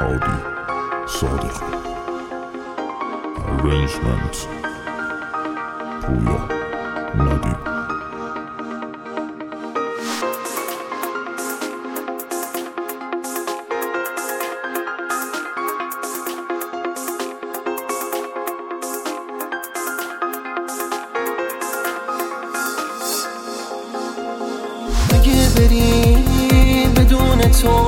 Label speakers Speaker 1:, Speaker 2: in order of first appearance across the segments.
Speaker 1: هادی صادقی. Arrangement پویا ندیم.
Speaker 2: اگه بری بدون تو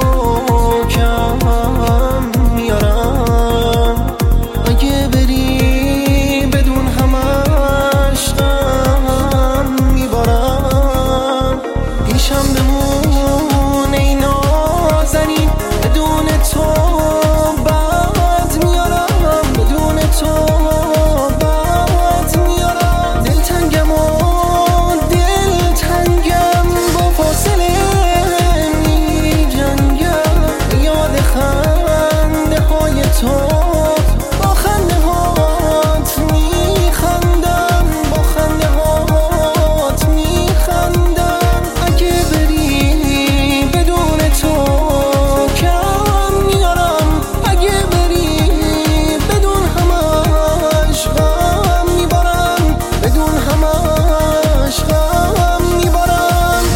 Speaker 2: کم میارم، اگه بری بدون همش غم میبارم، پیشم بمون ای نازنین، بدون تو بد میارم، بدون تو بد میارم. دلتنگم و دلتنگم با فاصله میجنگم، یاد خنده های تو با خنده هات میخندم، با خنده هات میخندم. اگه بری بدون تو کم میارم، اگه بری بدون همش غم میبارم، بدون همش غم میبارم.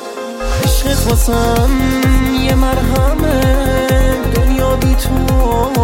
Speaker 2: عشق واسم یه مرهمه، دنیا بی تو